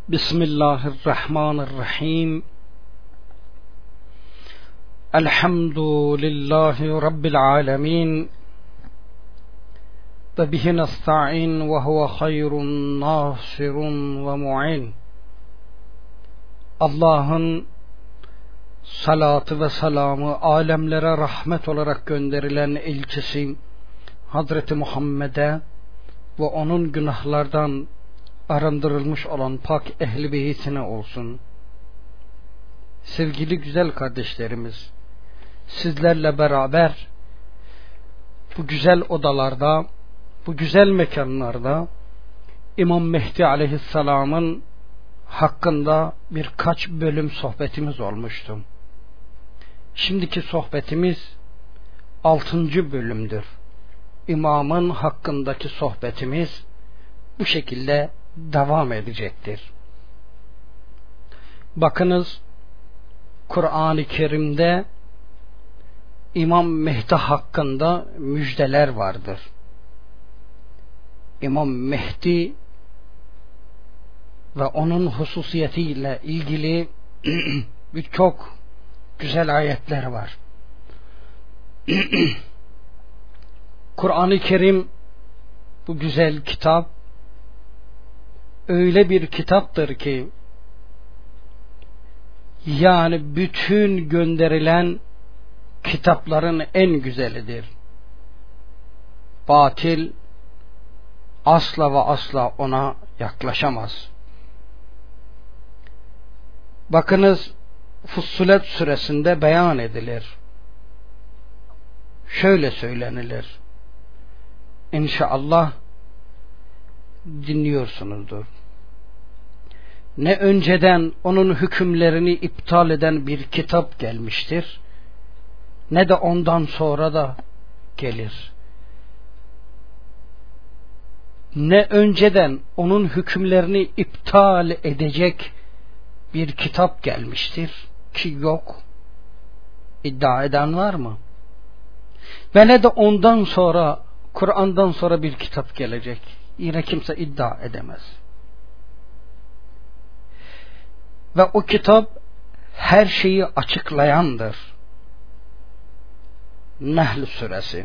Bismillahirrahmanirrahim. Elhamdülillahi Rabbil alemin. Ve bihi nesta'in ve huve hayrun nasirun ve mu'in. Allah'ın salatı ve selamı alemlere rahmet olarak gönderilen elçisi Hazreti Muhammed'e ve onun günahlardan arındırılmış olan pak ehli beytine olsun. Sevgili güzel kardeşlerimiz, sizlerle beraber bu güzel odalarda, bu güzel mekanlarda İmam Mehdi Aleyhisselam'ın hakkında birkaç bölüm sohbetimiz olmuştu. Şimdiki sohbetimiz 6. bölümdür. İmamın hakkındaki sohbetimiz bu şekilde devam edecektir. Bakınız, Kur'an-ı Kerim'de İmam Mehdi hakkında müjdeler vardır. İmam Mehdi ve onun hususiyetiyle ilgili birçok güzel ayetler var. Kur'an-ı Kerim, bu güzel kitap, öyle bir kitaptır ki, yani bütün gönderilen kitapların en güzelidir. Batil asla ve asla ona yaklaşamaz. Bakınız, Fussilet suresinde beyan edilir. Şöyle söylenilir. İnşallah dinliyorsunuzdur. Ne önceden onun hükümlerini iptal eden bir kitap gelmiştir, ne de ondan sonra da gelir. Ne önceden onun hükümlerini iptal edecek bir kitap gelmiştir ki yok. İddia eden var mı? Ve ne de ondan sonra, Kur'an'dan sonra bir kitap gelecek. Yine kimse iddia edemez. Ve o kitap her şeyi açıklayandır. Nahl suresi.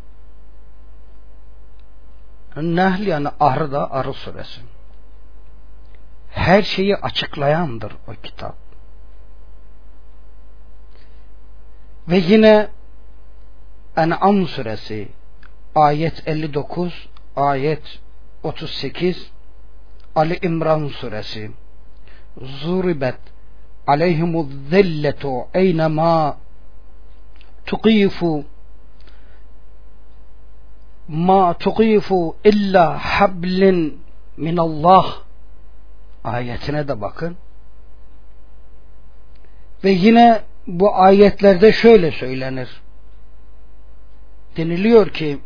Nahl yani arı suresi. Her şeyi açıklayandır o kitap. Ve yine En'am suresi ayet 59, ayet 38, Ali İmran suresi Zuribet aleyhimuz zilletu eynema tuqifu ma tuqifu illa hablin minallah ayetine de bakın. Ve yine bu ayetlerde şöyle söylenir. Deniliyor ki,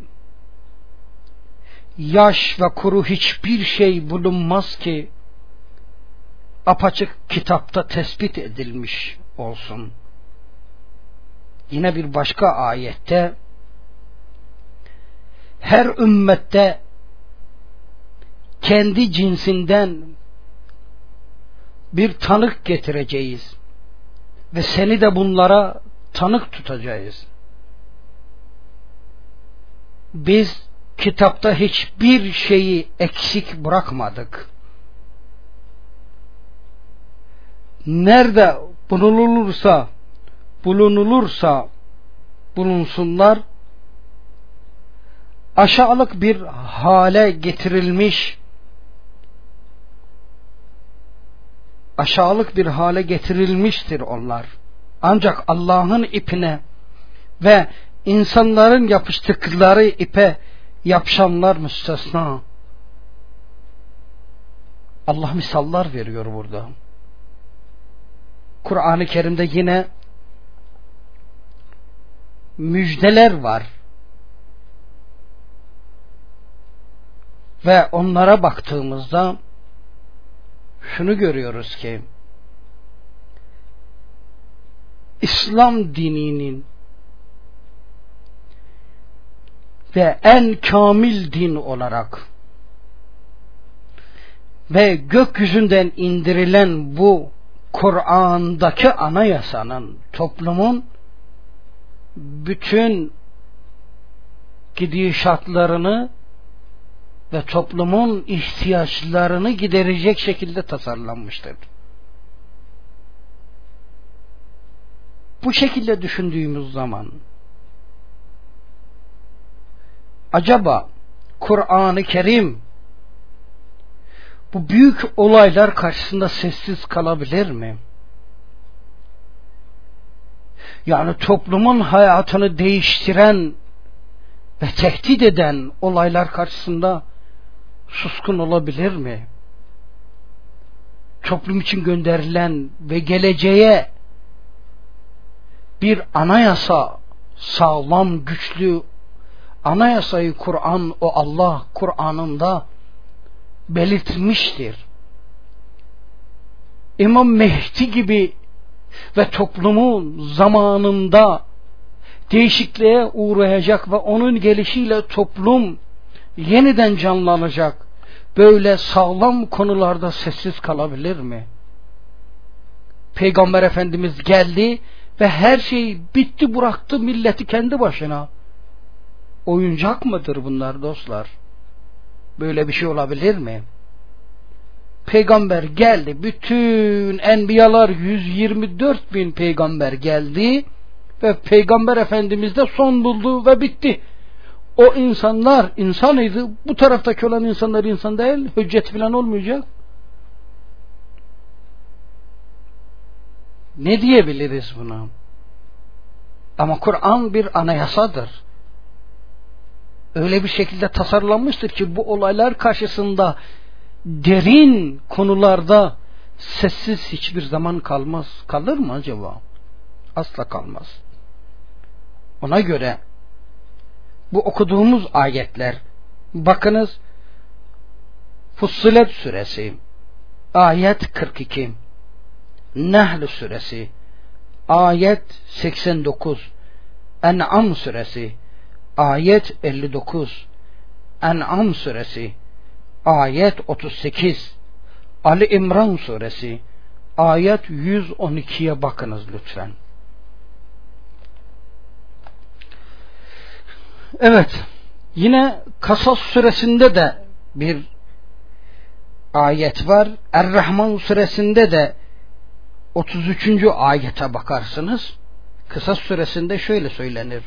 yaş ve kuru hiçbir şey bulunmaz ki apaçık kitapta tespit edilmiş olsun. Yine bir başka ayette, her ümmette kendi cinsinden bir tanık getireceğiz ve seni de bunlara tanık tutacağız. Biz kitapta hiçbir şeyi eksik bırakmadık. Nerede bulunsunlar, aşağılık bir hale getirilmiştir onlar. Ancak Allah'ın ipine ve insanların yapıştıkları ipe yapışanlar müstesna. Allah misallar veriyor burada. Kur'an-ı Kerim'de yine müjdeler var. Ve onlara baktığımızda şunu görüyoruz ki, İslam dininin ve en kamil din olarak ve gökyüzünden indirilen bu Kur'an'daki anayasanın toplumun bütün gidişatlarını ve toplumun ihtiyaçlarını giderecek şekilde tasarlanmıştır. Bu şekilde düşündüğümüz zaman acaba Kur'an-ı Kerim bu büyük olaylar karşısında sessiz kalabilir mi? Yani toplumun hayatını değiştiren ve tehdit eden olaylar karşısında suskun olabilir mi? Toplum için gönderilen ve geleceğe bir anayasa, sağlam, güçlü anayasayı Kur'an, o Allah Kur'an'ında belirtmiştir. İmam Mehdi gibi ve toplumun zamanında değişikliğe uğrayacak ve onun gelişiyle toplum yeniden canlanacak. Böyle sağlam konularda sessiz kalabilir mi? Peygamber Efendimiz geldi ve her şey bitti, bıraktı milleti kendi başına. Oyuncak mıdır bunlar dostlar? Böyle bir şey olabilir mi? Peygamber geldi. Bütün enbiyalar 124 bin peygamber geldi ve Peygamber Efendimiz de son buldu ve bitti. O insanlar insanıydı. Bu taraftaki olan insanlar insan değil. Hüccet falan olmayacak. Ne diyebiliriz buna? Ama Kur'an bir anayasadır. Öyle bir şekilde tasarlanmıştır ki bu olaylar karşısında derin konularda sessiz hiçbir zaman kalmaz. Kalır mı acaba? Asla kalmaz. Ona göre bu okuduğumuz ayetler, bakınız, Fussilet suresi ayet 42, Nahl suresi ayet 89, En'am suresi ayet 59, En'am suresi ayet 38, Ali İmran suresi ayet 112'ye bakınız lütfen. Evet, yine Kasas suresinde de bir ayet var. Er-Rahman suresinde de 33. ayete bakarsınız. Kasas suresinde şöyle söylenir.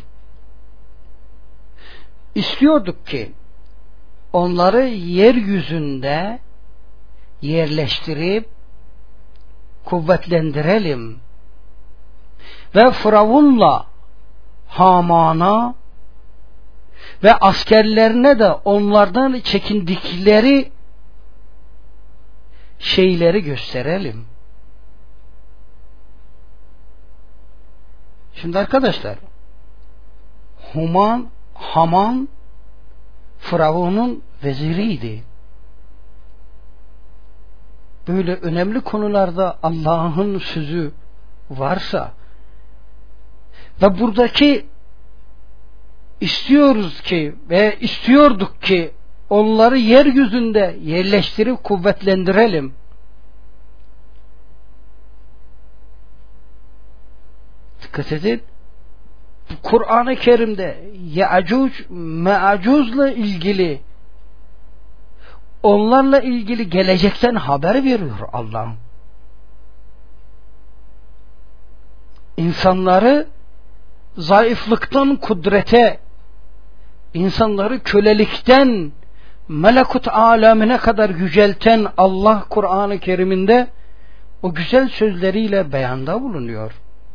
İstiyorduk ki onları yeryüzünde yerleştirip kuvvetlendirelim ve Firavun'la Haman'a ve askerlerine de onlardan çekindikleri şeyleri gösterelim. Şimdi arkadaşlar, Haman Firavun'un veziriydi. Böyle önemli konularda Allah'ın sözü varsa ve buradaki istiyoruz ki ve istiyorduk ki onları yeryüzünde yerleştirip kuvvetlendirelim. Dikkat edin. Kur'an-ı Kerim'de Ya'cuc, Ma'cuz'la ilgili, onlarla ilgili gelecekten haber veriyor Allah. İnsanları zayıflıktan kudrete, insanları kölelikten melekut alemine kadar yücelten Allah Kur'an-ı Kerim'inde o güzel sözleriyle beyanda bulunuyor.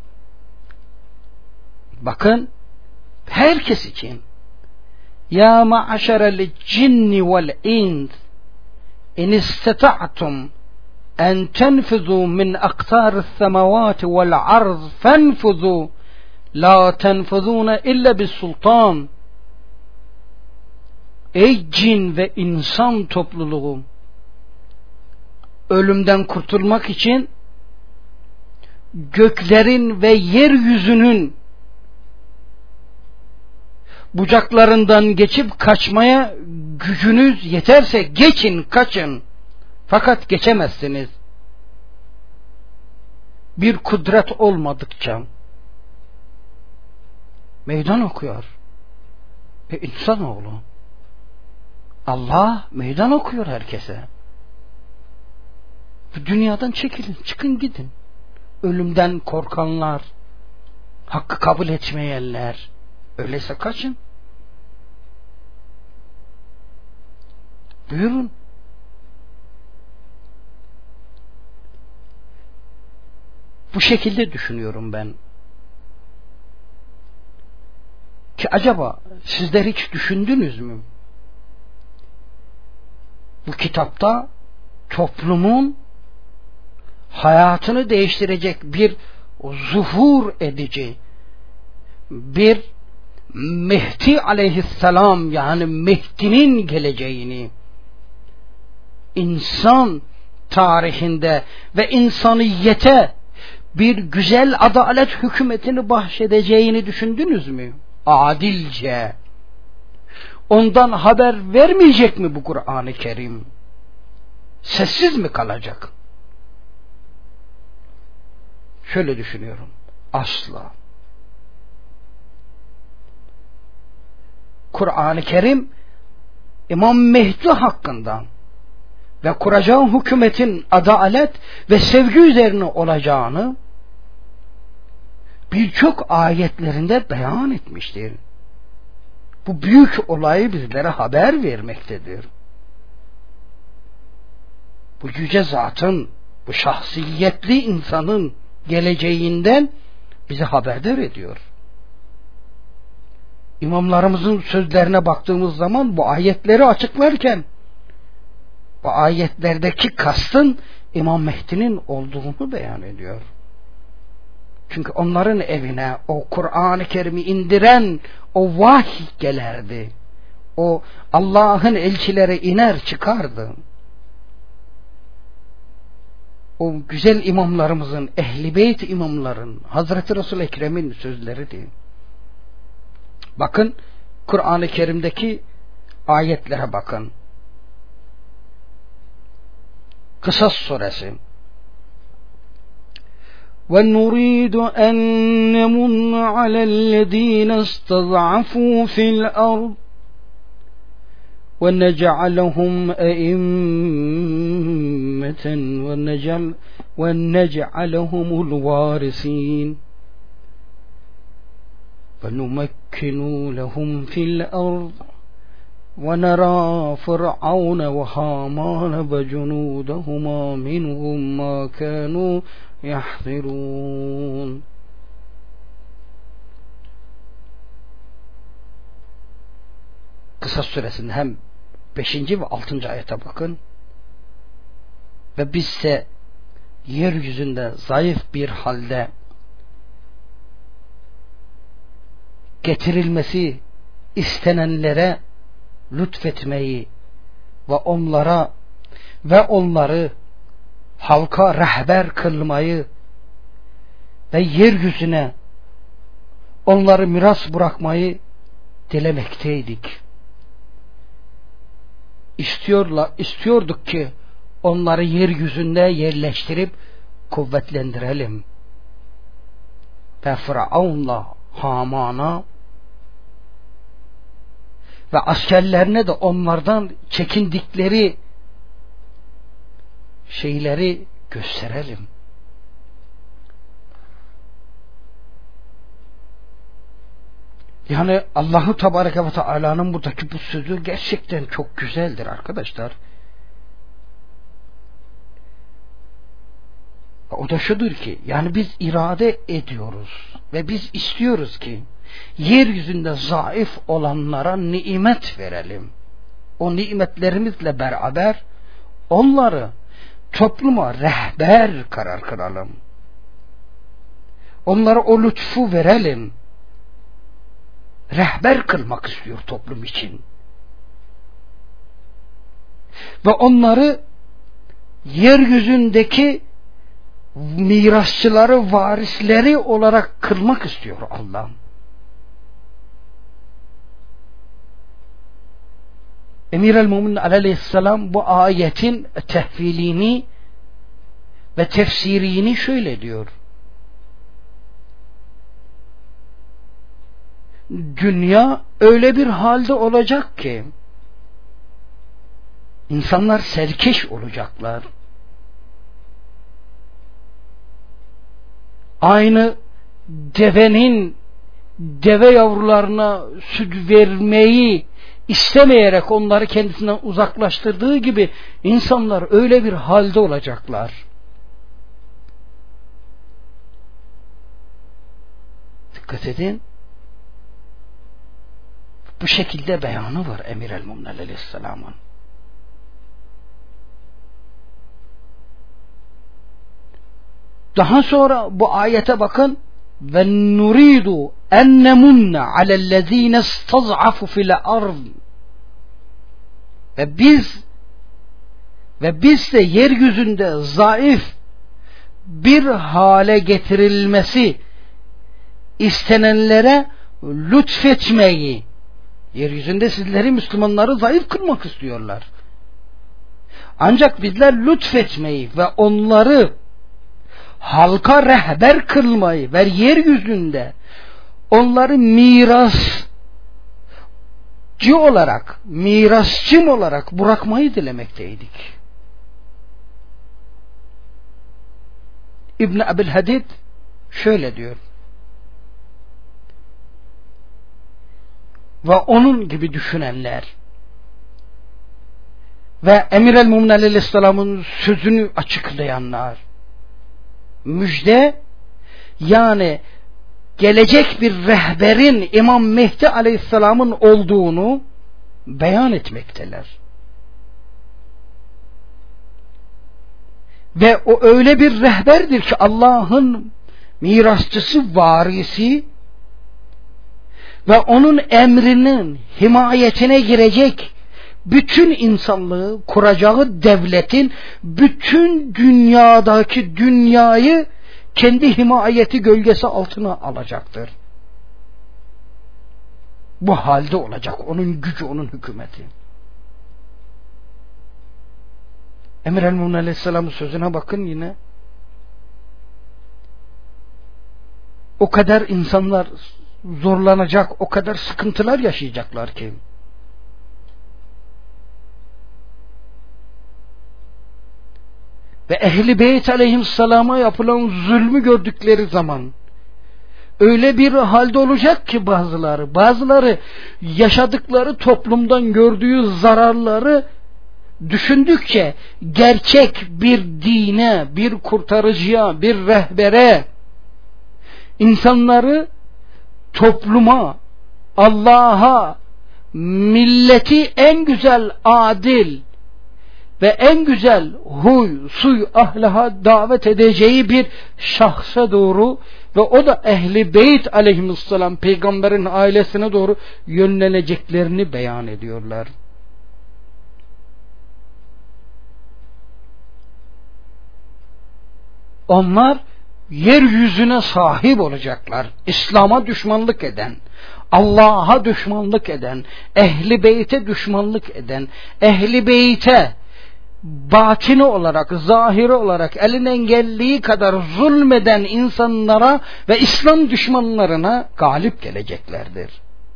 Bakın, herkes için ya ma'aşerel cinni vel ins in istata'tum en tenfuzu min aqtaris semavati vel arz fenfuzu la tenfuzuna illa bis sultan. Ey cin ve insan topluluğu, ölümden kurtulmak için göklerin ve yeryüzünün bucaklarından geçip kaçmaya gücünüz yeterse geçin, kaçın. Fakat geçemezsiniz. Bir kudret olmadıkça meydan okuyor. İnsanoğlu. Allah meydan okuyor herkese. Bu dünyadan çekilin, çıkın gidin. Ölümden korkanlar, hakkı kabul etmeyenler, öyleyse kaçın. Buyurun. Bu şekilde düşünüyorum ben. Ki acaba sizler hiç düşündünüz mü? Bu kitapta toplumun hayatını değiştirecek bir zuhur edici, bir Mehdi aleyhisselam, yani Mehdi'nin geleceğini insan tarihinde ve insaniyete bir güzel adalet hükümetini bahşedeceğini düşündünüz mü? Adilce. Ondan haber vermeyecek mi bu Kur'an-ı Kerim? Sessiz mi kalacak? Şöyle düşünüyorum. Asla. Kur'an-ı Kerim İmam Mehdi hakkında ve kuracağı hükümetin adalet ve sevgi üzerine olacağını birçok ayetlerinde beyan etmiştir. Bu büyük olayı bizlere haber vermektedir. Bu yüce zatın, bu şahsiyetli insanın geleceğinden bize haberdar ediyor. İmamlarımızın sözlerine baktığımız zaman bu ayetleri açıklarken bu ayetlerdeki kastın İmam Mehdi'nin olduğunu beyan ediyor. Çünkü onların evine o Kur'an-ı Kerim'i indiren o vahiy gelerdi. O Allah'ın elçileri iner çıkardı. O güzel imamlarımızın, Ehl-i Beyt imamların, Hazreti Resul-i Ekrem'in sözleridir. Bakın Kur'an-ı Kerim'deki ayetlere bakın. Kısas suresi. وَنُرِيدُ أَنْ نَمُنَّ عَلَى الَّذ۪ينَ اسْتَضْعَفُوا فِي الْأَرْضِ وَنَجْعَلَهُمْ أَئِمَّةً وَنَجْعَلَهُمُ الْوَارِثِينَ وَنُمَكِّنُ لَهُمْ فِي الْأَرْضِ وَنَرَى فِرْعَوْنَ وَهَامَانَ وَجُنُودَهُمَا مِنْهُمْ مَا كَانُوا يَحْذِرُونَ. Kısas suresinin hem 5. ve 6. ayete bakın. Ve bizse yeryüzünde zayıf bir halde getirilmesi istenenlere lütfetmeyi ve onları halka rehber kılmayı ve yeryüzüne onları miras bırakmayı dilemekteydik. İstiyorduk ki onları yeryüzünde yerleştirip kuvvetlendirelim. Ve Firavun'la Haman'a ve askerlerine de onlardan çekindikleri şeyleri gösterelim. Yani Allahu Tebareke ve Teala'nın buradaki bu sözü gerçekten çok güzeldir arkadaşlar. O da şudur ki, yani biz irade ediyoruz ve biz istiyoruz ki yeryüzünde zayıf olanlara nimet verelim. O nimetlerimizle beraber onları topluma rehber karar kılalım. Onlara o lütfu verelim. Rehber kılmak istiyor toplum için. Ve onları yeryüzündeki mirasçıları, varisleri olarak kılmak istiyor Allah. Emir-el-Müminin aleyhisselam bu ayetin tehvilini ve tefsirini şöyle diyor. Dünya öyle bir halde olacak ki insanlar serkeş olacaklar. Aynı deve yavrularına süt vermeyi istemeyerek onları kendisinden uzaklaştırdığı gibi insanlar öyle bir halde olacaklar. Dikkat edin. Bu şekilde beyanı var Emir-el-Müminin aleyhisselamın. Daha sonra bu ayete bakın. Ve nuridu en nemunne alellezine istaz'afu fil ard. Ve biz de yeryüzünde zayıf bir hale getirilmesi istenenlere lütfetmeyi, yeryüzünde sizleri Müslümanları zayıf kılmak istiyorlar. Ancak bizler lütfetmeyi ve onları halka rehber kılmayı ve yeryüzünde onları mirasçı olarak bırakmayı dilemekteydik. İbn Abdülhadid şöyle diyor. Ve onun gibi düşünenler ve Emir-el-Müminin aleyhisselamın sözünü açıklayanlar, müjde, yani gelecek bir rehberin İmam Mehdi aleyhisselamın olduğunu beyan etmekteler. Ve o öyle bir rehberdir ki Allah'ın mirasçısı, varisi ve onun emrinin himayetine girecek, bütün insanlığı kuracağı devletin bütün dünyayı kendi himayeti gölgesi altına alacaktır. Bu halde olacak onun gücü, onun hükümeti. Emir-el-Müminin aleyhisselamın sözüne bakın yine. O kadar insanlar zorlanacak, o kadar sıkıntılar yaşayacaklar ki. Ve Ehl-i Beyt aleyhisselama yapılan zulmü gördükleri zaman öyle bir halde olacak ki bazıları yaşadıkları toplumdan gördüğü zararları düşündükçe gerçek bir dine, bir kurtarıcıya, bir rehbere, insanları topluma, Allah'a, milleti en güzel, adil ve en güzel huy, suy, ahlaka davet edeceği bir şahsa doğru ve o da Ehl-i Beyt aleyhisselam, peygamberin ailesine doğru yönleneceklerini beyan ediyorlar. Onlar yeryüzüne sahip olacaklar. İslam'a düşmanlık eden, Allah'a düşmanlık eden, Ehl-i Beyt'e düşmanlık eden, Ehl-i Beyt'e batini olarak, zahiri olarak elinden geldiği kadar zulmeden insanlara ve İslam düşmanlarına galip geleceklerdir.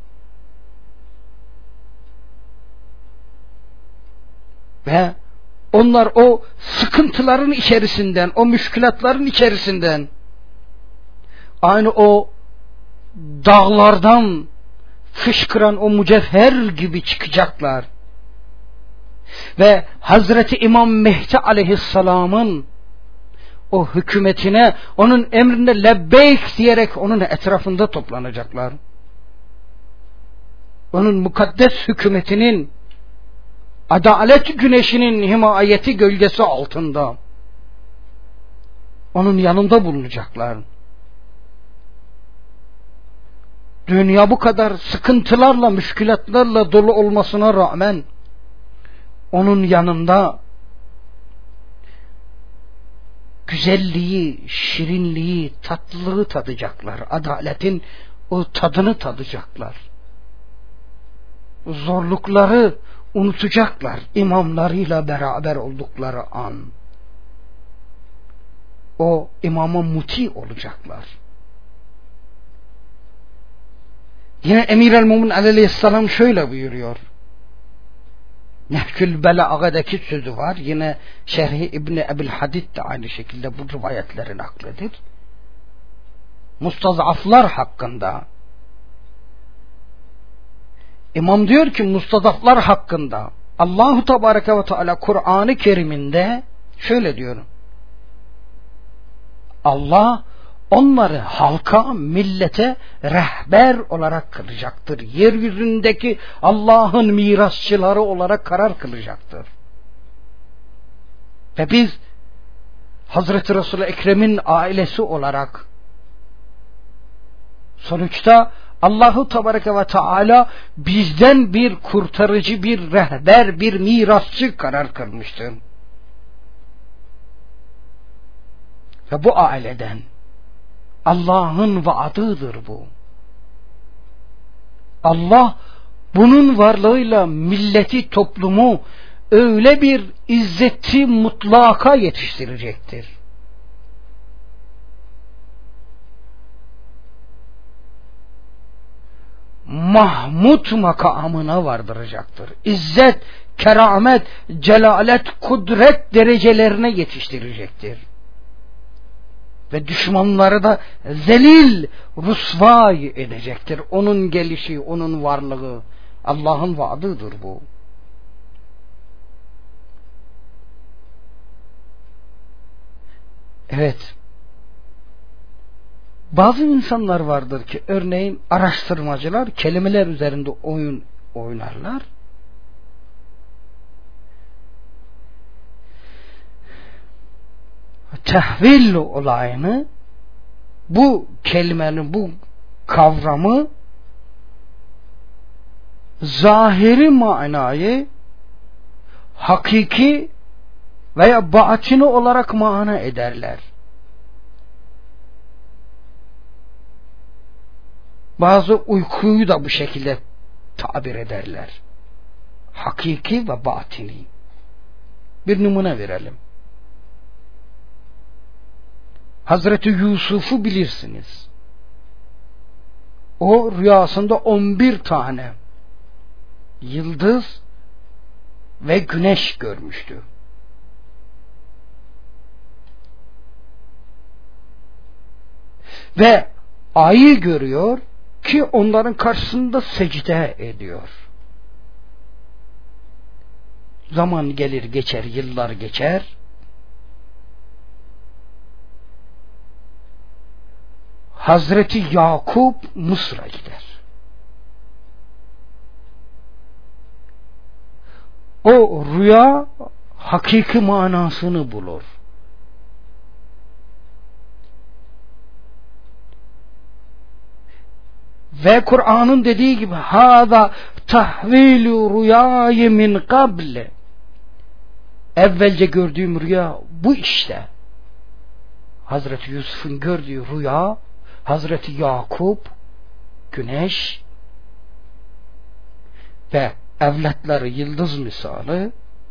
Ve onlar o sıkıntıların içerisinden, o müşkülatların içerisinden, aynı o dağlardan fışkıran o mücevher gibi çıkacaklar. Ve Hazreti İmam Mehdi aleyhisselamın o hükümetine, onun emrine lebbeyk diyerek onun etrafında toplanacaklar. Onun mukaddes hükümetinin, adalet güneşinin himayeti gölgesi altında onun yanında bulunacaklar. Dünya bu kadar sıkıntılarla, müşkülatlarla dolu olmasına rağmen onun yanında güzelliği, şirinliği, tatlılığı tadacaklar. Adaletin o tadını tadacaklar. Zorlukları, unutacaklar imamlarıyla beraber oldukları an. O imama muti olacaklar. Yine Emir el-Mumin aleyhisselam şöyle buyuruyor. Nehkül Belaga'daki sözü var. Yine Şerhi İbni Ebil Hadid de aynı şekilde bu rivayetleri nakledir. Mustazaflar hakkında. İmam diyor ki mustazaflar hakkında Allahu Tebareke ve Teala Kur'an-ı Kerim'inde şöyle diyor. Allah onları halka, millete rehber olarak kılacaktır. Yeryüzündeki Allah'ın mirasçıları olarak karar kılacaktır. Ve biz Hazreti Resul-i Ekrem'in ailesi olarak sonuçta Allahu Tebareke ve Teala bizden bir kurtarıcı, bir rehber, bir mirasçı karar kılmıştır. Ve bu aileden Allah'ın vaadıdır bu. Allah bunun varlığıyla milleti, toplumu öyle bir izzeti mutlaka yetiştirecektir. Mahmud makamına vardıracaktır. İzzet, keramet, celalet, kudret derecelerine yetiştirecektir. Ve düşmanları da zelil, rusvay edecektir. Onun gelişi, onun varlığı Allah'ın vaadıdır bu. Evet. Bazı insanlar vardır ki örneğin araştırmacılar kelimeler üzerinde oyun oynarlar. Tehvil olayını, bu kelimenin, bu kavramı zahiri manayı hakiki veya batini olarak mana ederler. Bazı uykuyu da bu şekilde tabir ederler. Hakiki ve batini. Bir numune verelim. Hazreti Yusuf'u bilirsiniz. O rüyasında 11 tane yıldız ve güneş görmüştü. Ve ayı görüyor ki onların karşısında secde ediyor. Zaman gelir geçer, yıllar geçer. Hazreti Yakup Mısır'a gider. O rüya hakiki manasını bulur. Ve Kur'an'ın dediği gibi hâzâ tahvîlü rüyâye min kabl. Evvelce gördüğüm rüya bu işte. Hazreti Yusuf'un gördüğü rüya, Hazreti Yakup, güneş ve evlatları yıldız misali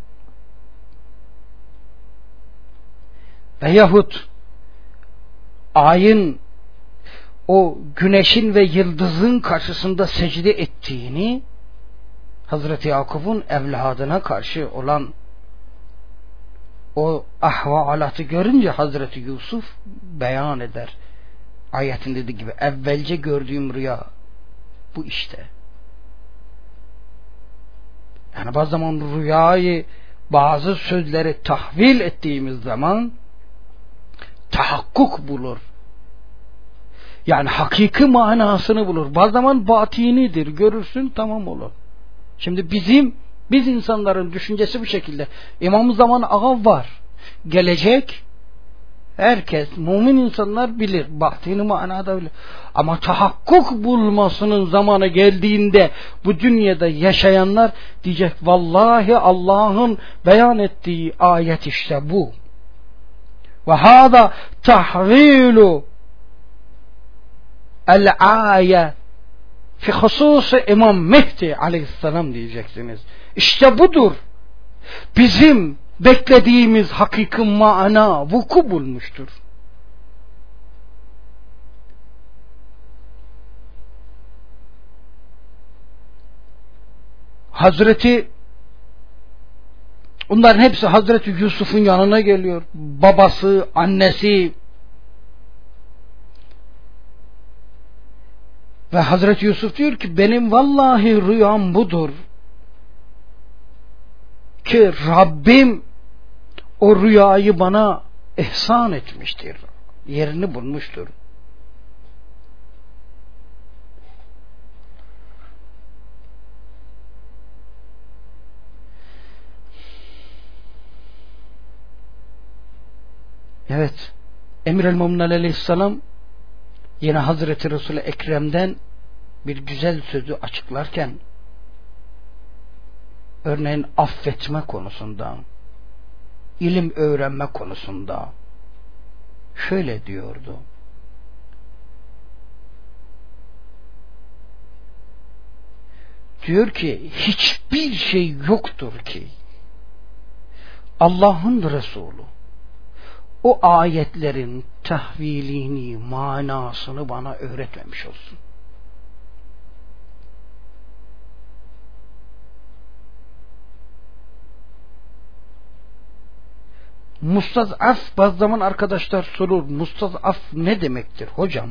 veyahut ayın o güneşin ve yıldızın karşısında secde ettiğini Hazreti Yakup'un evladına karşı olan o ahvalatı görünce Hazreti Yusuf beyan eder. Ayetin dediği gibi evvelce gördüğüm rüya bu işte. Yani bazı zaman rüyayı, bazı sözleri tahvil ettiğimiz zaman tahakkuk bulur. Yani hakiki manasını bulur. Bazı zaman batinidir. Görürsün tamam olur. Şimdi biz insanların düşüncesi bu şekilde. İmam zaman ağa var. Gelecek herkes, mümin insanlar bilir. Batini manada bilir. Ama tahakkuk bulmasının zamanı geldiğinde bu dünyada yaşayanlar diyecek vallahi Allah'ın beyan ettiği ayet işte bu. Ve hâzâ tahvilu el-âye fi hususi İmam Mehdi aleyhisselam diyeceksiniz. İşte budur. Bizim beklediğimiz hakiki mana vuku bulmuştur. Onların hepsi Hazreti Yusuf'un yanına geliyor. Babası, annesi ve Hazreti Yusuf diyor ki benim vallahi rüyam budur. Ki Rabbim o rüyayı bana ihsan etmiştir. Yerini bulmuştur. Evet. Emir-el-Mumnin aleyhisselam yine Hazreti Resul-i Ekrem'den bir güzel sözü açıklarken örneğin affetme konusunda, ilim öğrenme konusunda şöyle diyordu. Diyor ki hiçbir şey yoktur ki Allah'ın Resulü o ayetlerin tahvilini, manasını bana öğretmemiş olsun. Mustazaf, bazı zaman arkadaşlar sorur, mustazaf ne demektir hocam?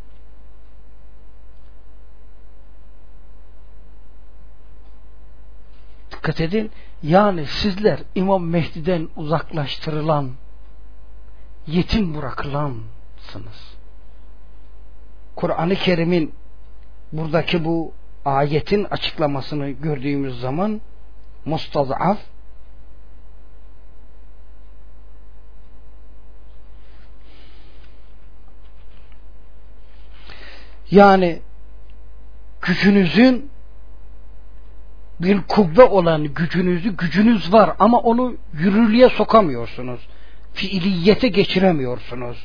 Dikkat edin, yani sizler İmam Mehdi'den uzaklaştırılan, yetim bırakılansınız. Kur'an-ı Kerim'in buradaki bu ayetin açıklamasını gördüğümüz zaman mustazaf yani gücünüzün bir kuvve olan gücünüz var ama onu yürürlüğe sokamıyorsunuz. Fiiliyete geçiremiyorsunuz.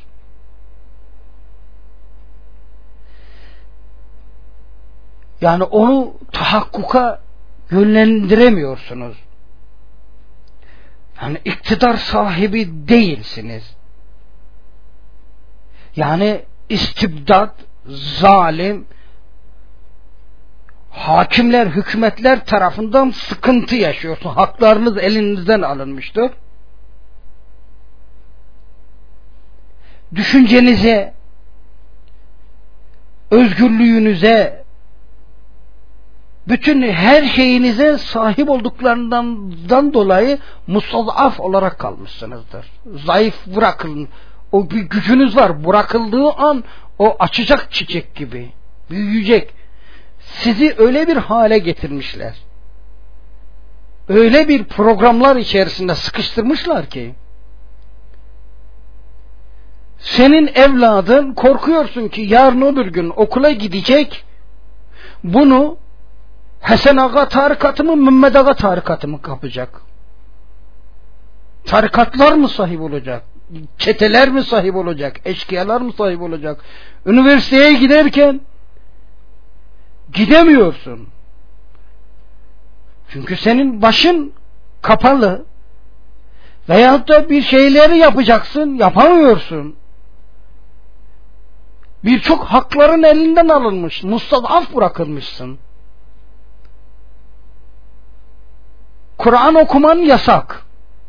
Yani onu tahakkuka yönlendiremiyorsunuz. Yani iktidar sahibi değilsiniz. Yani istibdat, zalim, hakimler, hükümetler tarafından sıkıntı yaşıyorsun. Haklarınız elinizden alınmıştır. Düşüncenize, özgürlüğünüze, bütün her şeyinize sahip olduklarından dolayı mustazaf olarak kalmışsınızdır. Zayıf bırakılın. O bir gücünüz var. Bırakıldığı an o açacak çiçek gibi. Büyüyecek. Sizi öyle bir hale getirmişler. Öyle bir programlar içerisinde sıkıştırmışlar ki senin evladın korkuyorsun ki yarın öbür gün okula gidecek, bunu Hasan Ağa tarikatı mı Mehmet Ağa tarikatı mı kapacak? Tarikatlar mı sahip olacak? Çeteler mi sahip olacak? Eşkıyalar mı sahip olacak? Üniversiteye giderken gidemiyorsun. Çünkü senin başın kapalı. Veyahut da bir şeyleri yapacaksın, yapamıyorsun. Birçok hakların elinden alınmış, mustazaf bırakılmışsın. Kur'an okuman yasak.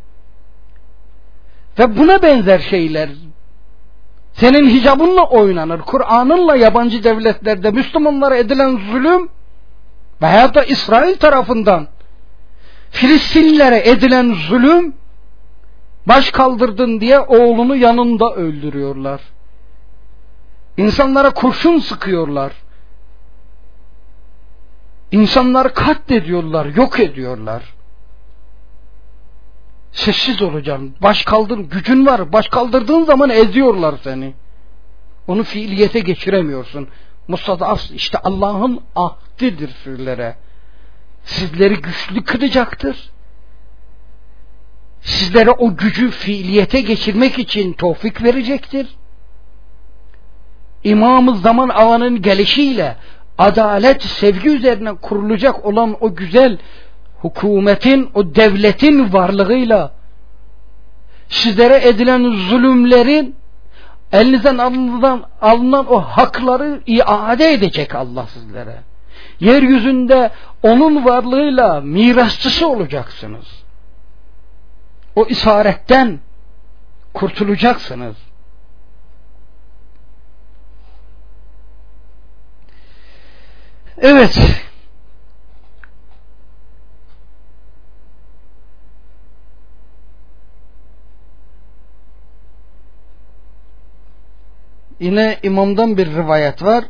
Ve buna benzer şeyler senin hicabınla oynanır. Kur'an'ınla yabancı devletlerde Müslümanlara edilen zulüm veyahut da İsrail tarafından Filistinlilere edilen zulüm, baş kaldırdın diye oğlunu yanında öldürüyorlar. İnsanlara kurşun sıkıyorlar. İnsanları katlediyorlar, yok ediyorlar. Sessiz olacaksın. Baş kaldır, gücün var. Baş kaldırdığın zaman eziyorlar seni. Onu fiiliyete geçiremiyorsun. Mustazaf işte Allah'ın ahdidir sizlere. Sizleri güçlü kılacaktır. Sizlere o gücü fiiliyete geçirmek için tevfik verecektir. İmam-ı Zaman Ağa'nın gelişiyle adalet, sevgi üzerine kurulacak olan o güzel hükümetin, o devletin varlığıyla sizlere edilen zulümlerin, elinizden alınan o hakları iade edecek Allah sizlere. Yeryüzünde onun varlığıyla mirasçısı olacaksınız. O isaretten kurtulacaksınız. Evet. Yine imamdan bir rivayet var.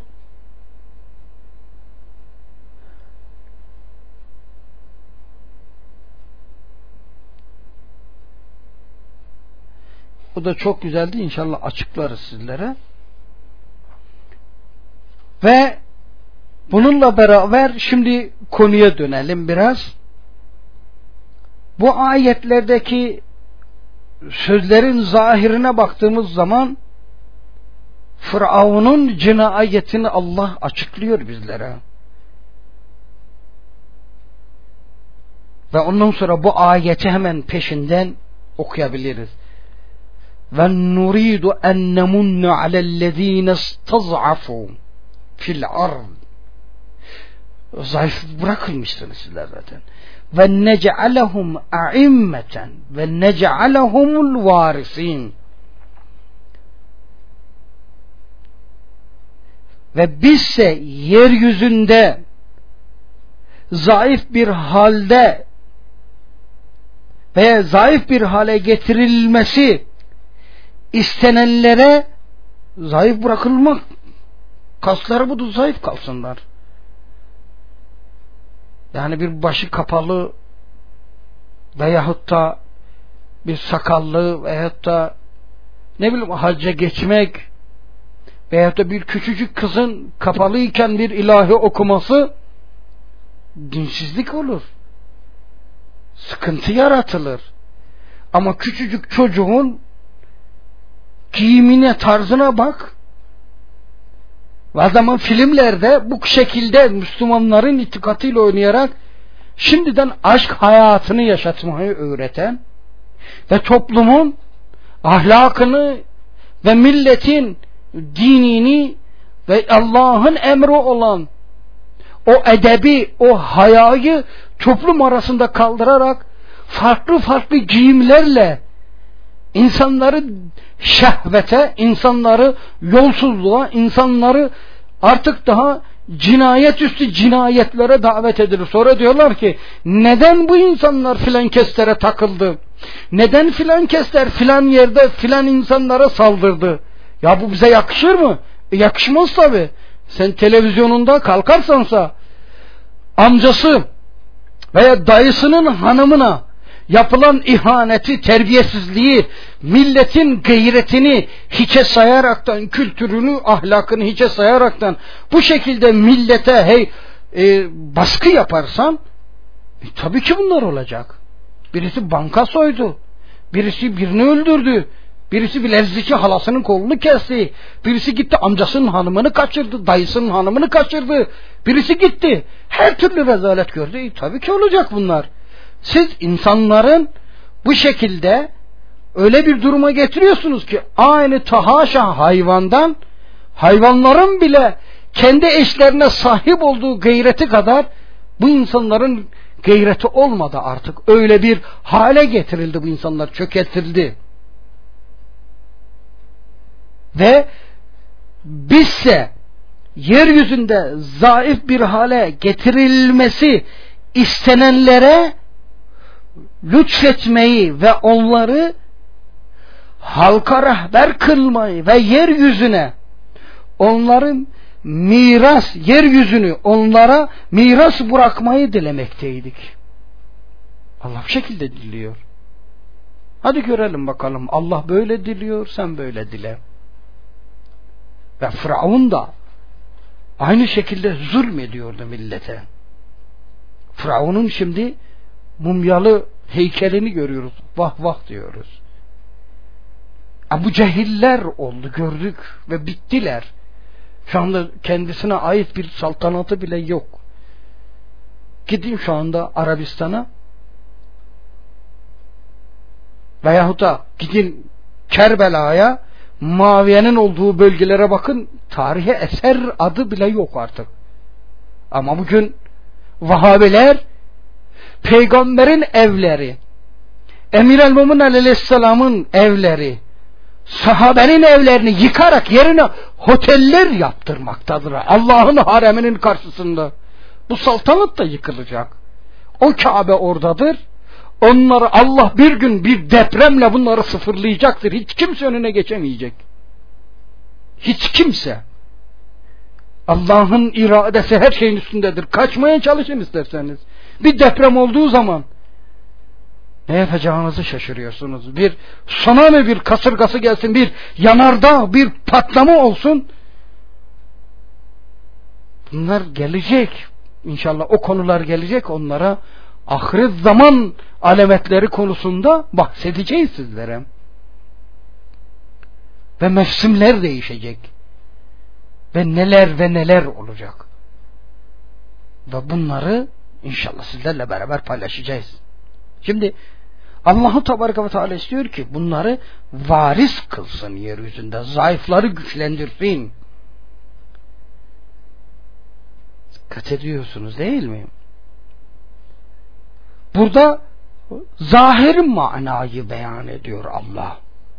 O da çok güzeldi. İnşallah açıklarız sizlere. Ve bununla beraber şimdi konuya dönelim biraz. Bu ayetlerdeki sözlerin zahirine baktığımız zaman Firavun'un cinayetini Allah açıklıyor bizlere. Ve ondan sonra bu ayeti hemen peşinden okuyabiliriz. Ve nuridu en nemunne alellezine istaz'afu fil ard. Zayıf bırakılmışsınız sizler zaten. Ve nec'alehum a'immeten ve nec'alehumul varisin. Ve bizse yeryüzünde zayıf bir halde veya zayıf bir hale getirilmesi istenenlere zayıf bırakılmak, kasları budur zayıf kalsınlar. Yani bir başı kapalı veyahut da bir sakallı veyahut da ne bileyim hacca geçmek veyahut da bir küçücük kızın kapalıyken bir ilahi okuması dinsizlik olur. Sıkıntı yaratılır. Ama küçücük çocuğun giyimine, tarzına bak. Ve zaman filmlerde bu şekilde Müslümanların itikatıyla oynayarak şimdiden aşk hayatını yaşatmayı öğreten ve toplumun ahlakını ve milletin dinini ve Allah'ın emri olan o edebi, o hayayı toplum arasında kaldırarak farklı farklı giyimlerle insanları şehvete, insanları yolsuzluğa, insanları artık daha cinayet üstü cinayetlere davet edilir. Sonra diyorlar ki neden bu insanlar filan kestere takıldı? Neden filan kesler filan yerde filan insanlara saldırdı? Ya bu bize yakışır mı? Yakışmaz tabi. Sen televizyonunda kalkarsansa amcası veya dayısının hanımına yapılan ihaneti, terbiyesizliği, milletin gayretini hiçe sayaraktan, kültürünü, ahlakını hiçe sayaraktan bu şekilde millete baskı yaparsan tabii ki bunlar olacak. Birisi banka soydu, birisi birini öldürdü, birisi bilezici halasının kolunu kesti, birisi gitti amcasının hanımını kaçırdı, dayısının hanımını kaçırdı, birisi gitti. Her türlü rezalet gördü. Tabii ki olacak bunlar. Siz insanların bu şekilde öyle bir duruma getiriyorsunuz ki aynı tahaşa hayvanların bile kendi eşlerine sahip olduğu gayreti kadar bu insanların gayreti olmadı artık. Öyle bir hale getirildi bu insanlar, çökertildi. Ve bizse yeryüzünde zayıf bir hale getirilmesi istenenlere lütfetmeyi ve onları halka rehber kılmayı ve yeryüzüne onların yeryüzünü onlara miras bırakmayı dilemekteydik. Allah bu şekilde diliyor. Hadi görelim bakalım. Allah böyle diliyor, sen böyle dile. Ve Firavun da aynı şekilde zulmediyordu millete. Firavun'un şimdi mumyalı heykelini görüyoruz. Vah vah diyoruz. Ebu Cehiller oldu, gördük ve bittiler. Şu anda kendisine ait bir saltanatı bile yok. Gidin şu anda Arabistan'a veyahut da gidin Kerbela'ya, Muaviye'nin olduğu bölgelere bakın, tarihe eser adı bile yok artık. Ama bugün Vahabiler peygamberin evleri, Emir el-Mumin aleyhisselamın evleri, sahabenin evlerini yıkarak yerine oteller yaptırmaktadırlar. Allah'ın hareminin karşısında. Bu saltanat da yıkılacak. O Kabe oradadır. Onları Allah bir gün bir depremle bunları sıfırlayacaktır. Hiç kimse önüne geçemeyecek. Hiç kimse. Allah'ın iradesi her şeyin üstündedir. Kaçmaya çalışın isterseniz. Bir deprem olduğu zaman ne yapacağınızı şaşırıyorsunuz. Bir tsunami, bir kasırgası gelsin, bir yanardağ, bir patlama olsun. Bunlar gelecek. İnşallah o konular gelecek. Onlara ahiret zaman alametleri konusunda bahsedeceğiz sizlere. Ve mevsimler değişecek. Ve neler olacak. Ve bunları inşallah sizlerle beraber paylaşacağız. Şimdi Allah-u Tebareke ve Teala istiyor ki bunları varis kılsın yeryüzünde. Zayıfları güçlendirsin. Dikkat ediyorsunuz değil mi? Burada zahir manayı beyan ediyor Allah.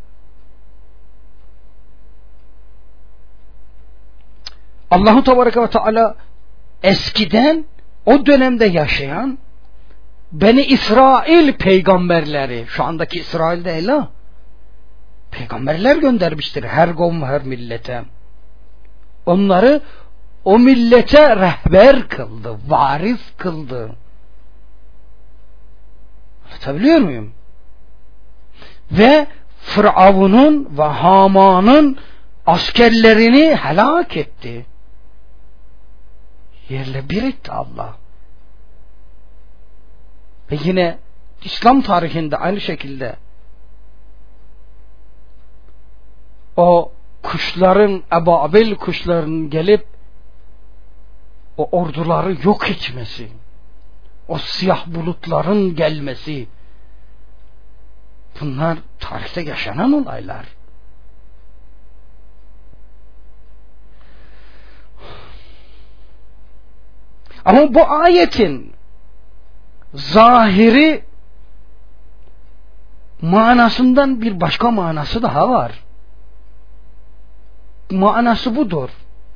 Allah-u Tebareke ve Teala eskiden o dönemde yaşayan Beni İsrail peygamberleri, şu andaki İsrail değil ha, peygamberler göndermiştir her kavm, her millete. Onları o millete rehber kıldı, varis kıldı. Anlatabiliyor muyum? Ve Firavun'un ve Haman'ın askerlerini helak etti. Yerle bir etti Allah. Ve yine İslam tarihinde aynı şekilde o kuşların, ebabil kuşlarının gelip o orduları yok etmesi, o siyah bulutların gelmesi, bunlar tarihte yaşanan olaylar. Ama bu ayetin zahiri manasından bir başka manası daha var. Manası budur.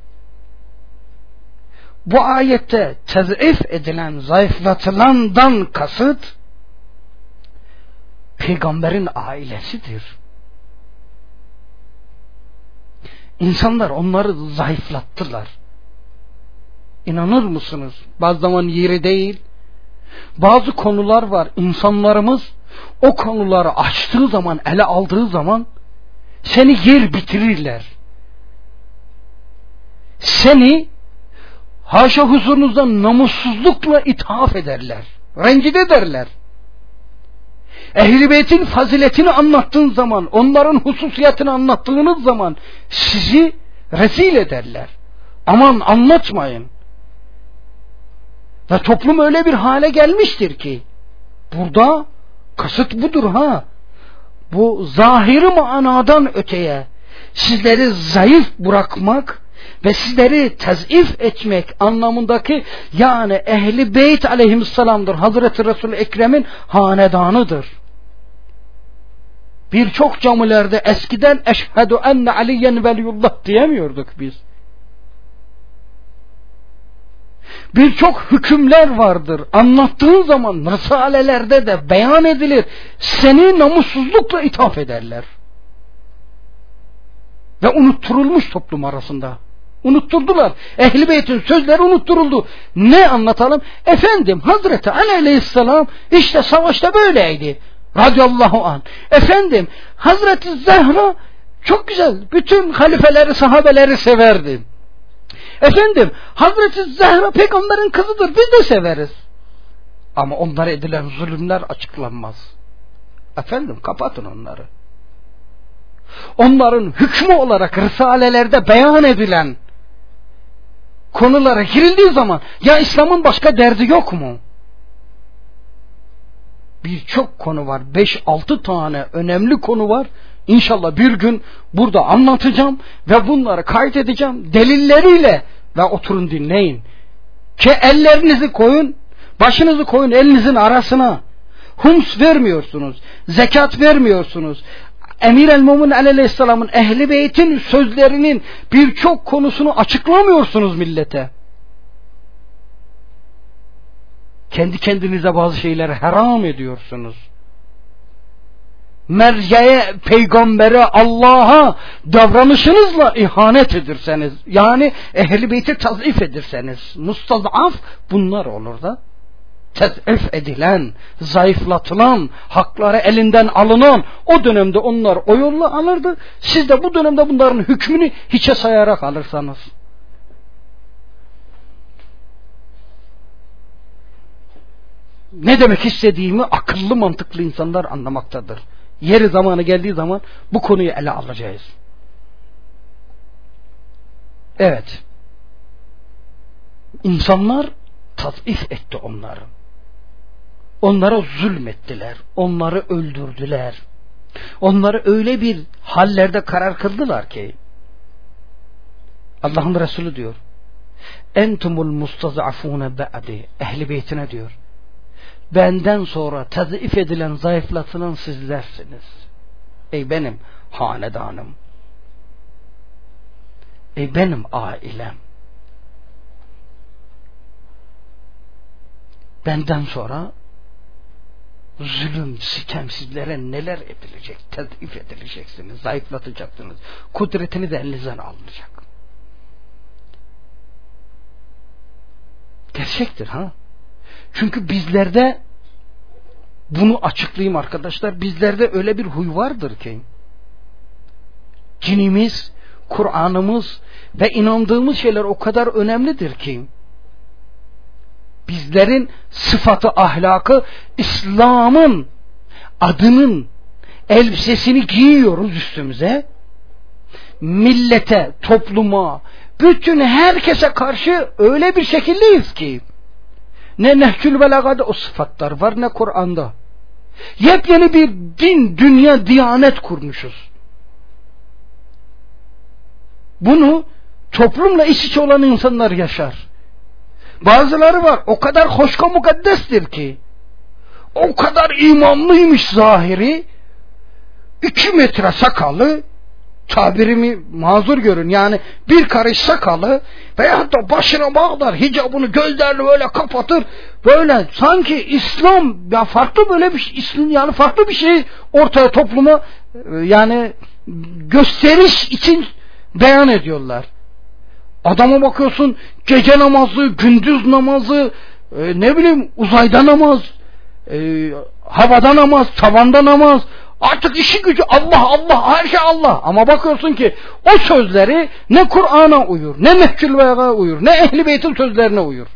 Bu ayette tezif edilen, zayıflatılandan kasıt peygamberin ailesidir. İnsanlar onları zayıflattılar. İnanır mısınız? Bazı zaman yeri değil. Bazı konular var. İnsanlarımız o konuları açtığı zaman, ele aldığı zaman seni yer bitirirler. Seni haşa huzurunuzda namussuzlukla ithaf ederler. Rencide ederler. Ehl-i Beyt'in faziletini anlattığın zaman, onların hususiyetini anlattığınız zaman sizi rezil ederler. Aman anlatmayın. Ve toplum öyle bir hale gelmiştir ki burada kasıt budur ha. Bu zahiri manadan öteye sizleri zayıf bırakmak ve sizleri tezif etmek anlamındaki, yani Ehl-i Beyt aleyhisselam'dır. Hazreti Resul-i Ekrem'in hanedanıdır. Birçok camilerde eskiden eşhedü enne Aliyen veliyullah diyemiyorduk biz. Birçok hükümler vardır. Anlattığın zaman risalelerde de beyan edilir. Seni namussuzlukla ithaf ederler. Ve unutturulmuş toplum arasında. Unutturdular. Ehl-i Beyt'in sözleri unutturuldu. Ne anlatalım? Efendim Hazreti Ali Aleyhisselam işte savaşta böyleydi. Radıyallahu anh. Efendim Hazreti Zehra çok güzel. Bütün halifeleri, sahabeleri severdi. Efendim Hazreti Zehra peygamberin kızıdır. Biz de severiz. Ama onlara edilen zulümler açıklanmaz. Efendim kapatın onları. Onların hükmü olarak risalelerde beyan edilen konulara girildiği zaman ya İslam'ın başka derdi yok mu? birçok konu var. 5-6 tane önemli konu var. İnşallah bir gün burada anlatacağım ve bunları kaydedeceğim delilleriyle ve oturun dinleyin. Ki ellerinizi koyun, başınızı koyun elinizin arasına. Hums vermiyorsunuz, zekat vermiyorsunuz. Emir el-Mumin aleyhisselamın ehli beytin sözlerinin birçok konusunu açıklamıyorsunuz millete. Kendi kendinize bazı şeyleri haram ediyorsunuz. Merce'ye, peygambere, Allah'a davranışınızla ihanet edirseniz, yani ehl-i beyti tazif edirseniz, mustazaf bunlar olur da. Tezif edilen, zayıflatılan, hakları elinden alınan, o dönemde onlar o yolla alırdı. Siz de bu dönemde bunların hükmünü hiçe sayarak alırsanız. Ne demek istediğimi akıllı mantıklı insanlar anlamaktadır. Yeri zamanı geldiği zaman bu konuyu ele alacağız. Evet. İnsanlar tazif etti onları. Onlara zulmettiler. Onları öldürdüler. Onları öyle bir hallerde karar kıldılar ki Allah'ın Resulü diyor, entumul mustazafune ba'di, ehli beytine diyor, benden sonra tazif edilen, zayıflatılan sizlersiniz. Ey benim hanedanım, ey benim ailem, benden sonra zulüm, sitem sizlere neler edilecek, tazif edileceksiniz, zayıflatacaksınız, kudretiniz elinizden alınacak. Gerçektir ha. Çünkü bizlerde, bunu açıklayayım arkadaşlar, bizlerde öyle bir huy vardır ki dinimiz, Kur'an'ımız ve inandığımız şeyler o kadar önemlidir ki bizlerin sıfatı, ahlakı, İslam'ın adının elbisesini giyiyoruz üstümüze. Millete, topluma, bütün herkese karşı öyle bir şekildeyiz ki ne Nehcül Belaga'da o sıfatlar var, ne Kur'an'da. Yepyeni bir din, dünya, diyanet kurmuşuz. Bunu toplumla iç içe olan insanlar yaşar. Bazıları var, o kadar hoşka mukaddestir ki, o kadar imanlıymış zahiri, 2 metre sakalı, tabirimi mazur görün, yani bir karış sakalı veyahut da başına bağlar, hicabını, gözlerini böyle kapatır, böyle sanki İslam ya farklı böyle bir İslam, yani farklı bir şey ortaya topluma yani gösteriş için beyan ediyorlar. Adama bakıyorsun, gece namazı, gündüz namazı, ne bileyim uzayda namaz, havada namaz, tavanda namaz, artık işi gücü Allah Allah, her şey Allah. Ama bakıyorsun ki o sözleri ne Kur'an'a uyur, ne Nehcül Belaga'ya uyur, ne Ehl-i Beyt'in sözlerine uyur.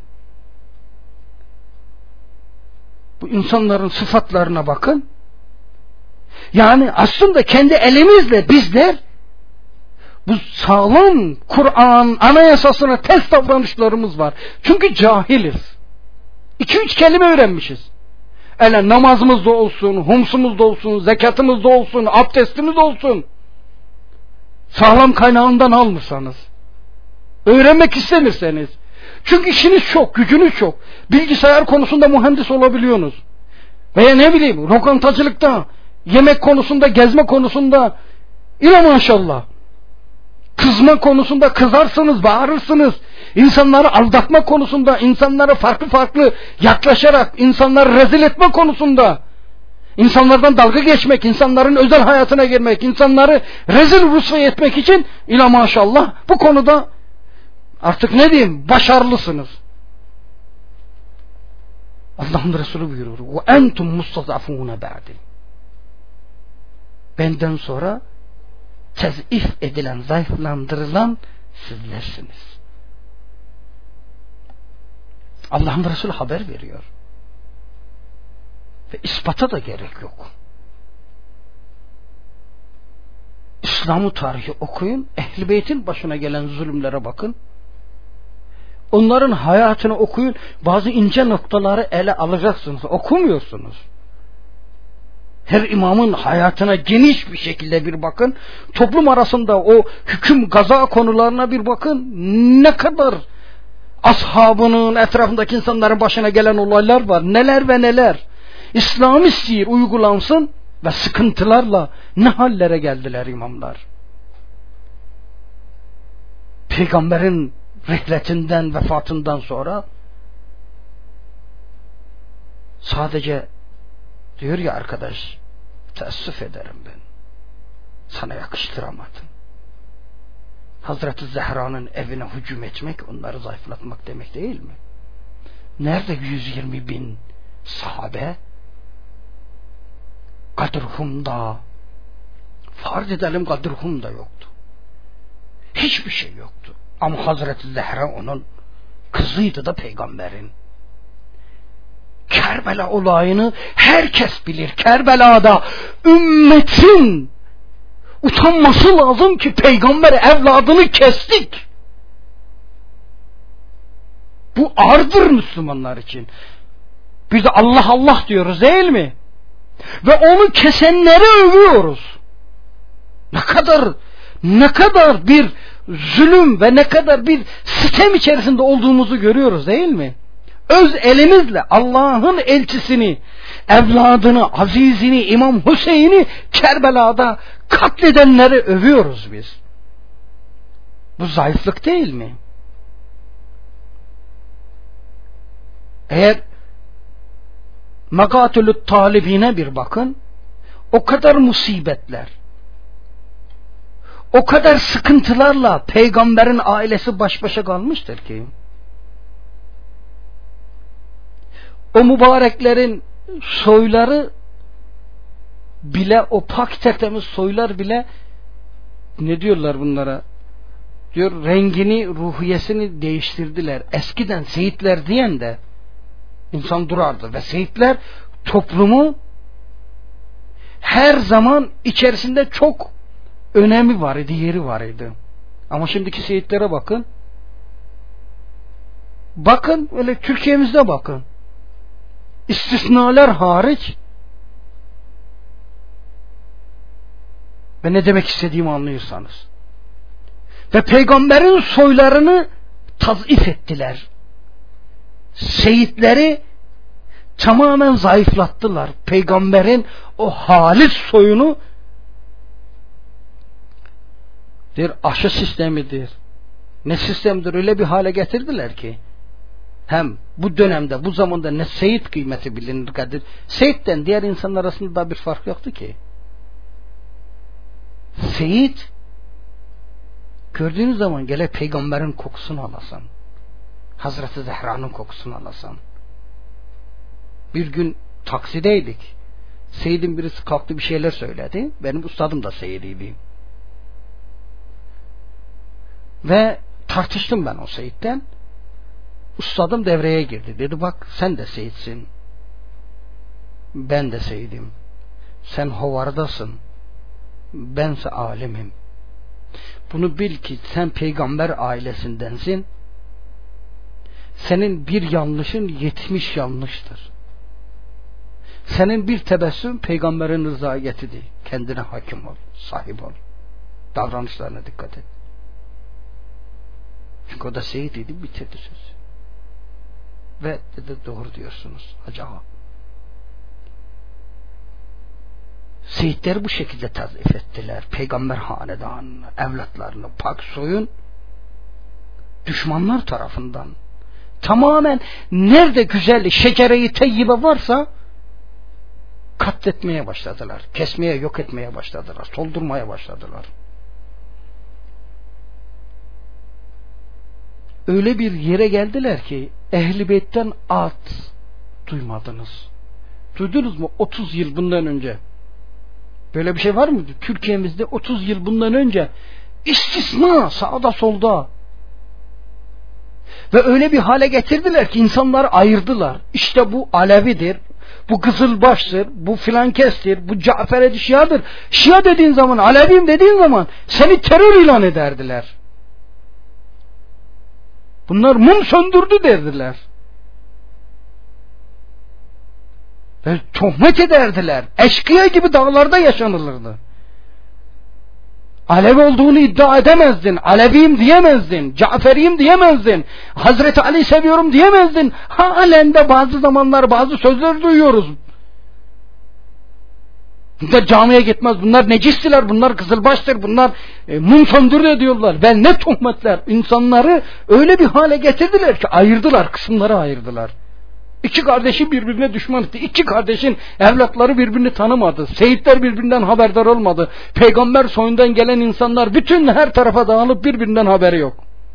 Bu insanların sıfatlarına bakın. Yani aslında kendi elimizle bizler bu sağlam Kur'an anayasasına ters davranışlarımız var. Çünkü cahiliz. 2-3 kelime öğrenmişiz. Öyle namazımız da olsun, humsumuz da olsun, zekatımız da olsun, abdestimiz olsun. Sağlam kaynağından almışsanız, öğrenmek istemirseniz. Çünkü işiniz çok, gücünüz çok. Bilgisayar konusunda mühendis olabiliyorsunuz. Veya ne bileyim, lokantacılıkta, yemek konusunda, gezme konusunda, İla maşallah. Kızma konusunda kızarsınız, bağırırsınız. İnsanları aldatma konusunda, insanlara farklı farklı yaklaşarak insanları rezil etme konusunda, insanlardan dalga geçmek, insanların özel hayatına girmek, insanları rezil rüsva etmek için ila maşallah bu konuda artık ne diyeyim, başarılısınız. Allah'ın Resulü buyuruyor, ve entum mustazafune ba'di, benden sonra tezif edilen, zayıflandırılan sizlersiniz. Allah'ın Resulü haber veriyor. Ve ispata da gerek yok. İslam-ı tarihi okuyun, Ehl-i Beyt'in başına gelen zulümlere bakın. Onların hayatını okuyun, bazı ince noktaları ele alacaksınız. Okumuyorsunuz. Her imamın hayatına geniş bir şekilde bir bakın. Toplum arasında o hüküm gaza konularına bir bakın. Ne kadar ashabının, etrafındaki insanların başına gelen olaylar var. Neler ve neler. İslami sihir uygulansın ve sıkıntılarla ne hallere geldiler imamlar. Peygamberin rihletinden, vefatından sonra sadece diyor ya arkadaş, teessüf ederim ben. Sana yakıştıramadım. Hazreti Zehra'nın evine hücum etmek, onları zayıflatmak demek değil mi? Nerede 120.000 sahabe? Kadırhum'da, farz edelim Kadırhum'da yoktu. Hiçbir şey yoktu. Ama Hazreti Zehra onun kızıydı da peygamberin. Kerbela olayını herkes bilir. Kerbela'da ümmetin utanması lazım ki peygamber evladını kestik. Bu ağırdır Müslümanlar için. Biz de Allah Allah diyoruz değil mi? Ve onu kesenleri övüyoruz. Ne kadar bir zulüm ve ne kadar bir sitem içerisinde olduğumuzu görüyoruz değil mi? Öz elimizle Allah'ın elçisini, evladını, azizini, İmam Hüseyin'i Kerbela'da katledenleri övüyoruz biz. Bu zayıflık değil mi? Eğer Megatülü't Talibine bir bakın, o kadar musibetler, o kadar sıkıntılarla peygamberin ailesi baş başa kalmıştır ki, o mübareklerin soyları bile, o pak tertemiz soylar bile, ne diyorlar bunlara? Diyor, rengini, ruhiyesini değiştirdiler. Eskiden seyitler diyen de insan durardı ve seyitler toplumu her zaman içerisinde çok önemi var idi, yeri var idi. Ama şimdiki seyitlere bakın. Bakın, öyle Türkiye'mizde bakın. İstisnalar hariç, ve ne demek istediğimi anlıyorsanız. Ve peygamberin soylarını tazif ettiler. Seyitleri tamamen zayıflattılar. Peygamberin o halis soyunu aşı sistemidir. Ne sistemdir, öyle bir hale getirdiler ki hem bu dönemde, bu zamanda ne seyit kıymeti bilinir kadir. Seyitten diğer insanlar arasında da bir fark yoktu ki. Seyit gördüğünüz zaman gele peygamberin kokusunu alasın. Hazreti Zehra'nın kokusunu alasın. Bir gün taksideydik. Seyidin birisi kalktı, bir şeyler söyledi. Benim ustadım da seyidiydi. Ve tartıştım ben o seyitten. Ustadım devreye girdi. Dedi, bak sen de seyitsin. Ben de seyidim. Sen hovardasın. Bense alimim. Bunu bil ki sen peygamber ailesindensin. Senin bir yanlışın 70 yanlıştır. Senin bir tebessüm peygamberin rızayetidir. Kendine hakim ol, sahip ol. Davranışlarına dikkat et. Çünkü o da seyit idi, bitirdi sözü. Ve dedi, doğru diyorsunuz Hacı Ağa. Seyitleri bu şekilde tazif ettiler. Peygamber hanedanını, evlatlarını pak soyun düşmanlar tarafından tamamen nerede güzel şecere-i teyyibe varsa katletmeye başladılar. Kesmeye, yok etmeye başladılar. Soldurmaya başladılar. Öyle bir yere geldiler ki Ehl-i Beyt'ten ad duymadınız. Duydunuz mu 30 yıl bundan önce? Böyle bir şey var mıydı? Türkiye'mizde 30 yıl bundan önce istisna sağda solda. Ve öyle bir hale getirdiler ki insanları ayırdılar. İşte bu Alevidir, bu Kızılbaş'tır, bu filankestir, bu Cafer-i Şia'dır. Şia dediğin zaman, Aleviyim dediğin zaman seni terör ilan ederdiler. Bunlar mum söndürdü derdiler. Tuhmet ederdiler. Eşkıya gibi dağlarda yaşanılırdı. Alevi olduğunu iddia edemezdin. Aleviyim diyemezdin. Caferiyim diyemezdin. Hazreti Ali seviyorum diyemezdin. Halen de bazı zamanlar bazı sözler duyuyoruz. Bunlar camiye gitmez. Bunlar necistiler. Bunlar kızılbaştır. Bunlar mum söndürür diyorlar. Ve ne tuhmetler. İnsanları öyle bir hale getirdiler ki ayırdılar. Kısımları ayırdılar. İki kardeşi birbirine düşman etti. İki kardeşin evlatları birbirini tanımadı. Seyitler birbirinden haberdar olmadı. Peygamber soyundan gelen insanlar bütün her tarafa dağılıp birbirinden haberi yok.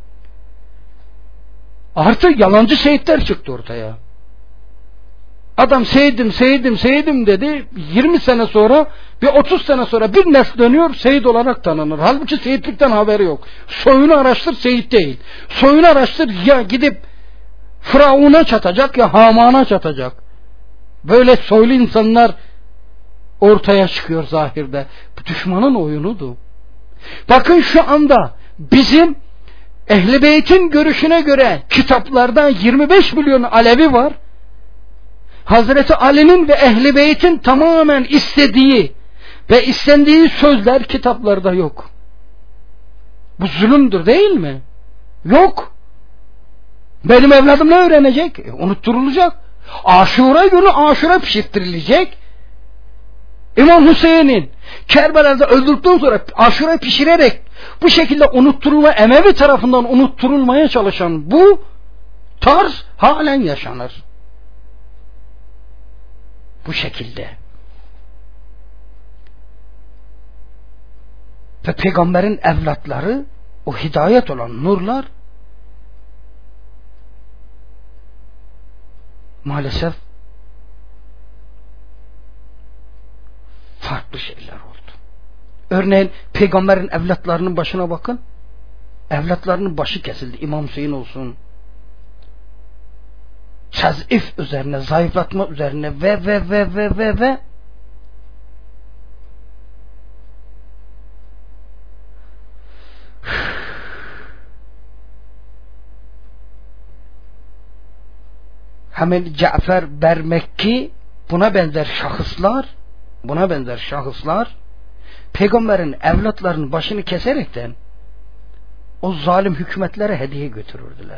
Artık yalancı seyitler çıktı ortaya. Adam seydim dedi. 20 sene sonra ve 30 sene sonra bir nesl dönüyor, seyit olarak tanınır. Halbuki seyitlikten haberi yok. Soyunu araştır, seyit değil. Soyunu araştır, ya gidip Firavun'a çatacak ya Haman'a çatacak. Böyle soylu insanlar ortaya çıkıyor zahirde. Bu düşmanın oyunudu. Bakın şu anda bizim Ehl-i Beyt'in görüşüne göre kitaplarda 25 milyon Alevi var. Hazreti Ali'nin ve Ehl-i Beyt'in tamamen istediği ve istendiği sözler kitaplarda yok. Bu zulümdür değil mi? Yok. Benim evladım ne öğrenecek? Unutturulacak. Aşura günü aşura pişirttirilecek. İmam Hüseyin'in Kerbela'da öldürdükten sonra aşura pişirerek bu şekilde unutturulma, Emevi tarafından unutturulmaya çalışan bu tarz halen yaşanır. Bu şekilde. Ve peygamberin evlatları, o hidayet olan nurlar maalesef farklı şeyler oldu. Örneğin peygamberin evlatlarının başına bakın. Evlatlarının başı kesildi. İmam Hüseyin olsun. Tezif üzerine, zayıflatma üzerine ve hemen Cafer Bermekki buna benzer şahıslar peygamberin evlatlarının başını keserekten o zalim hükümetlere hediye götürürdüler.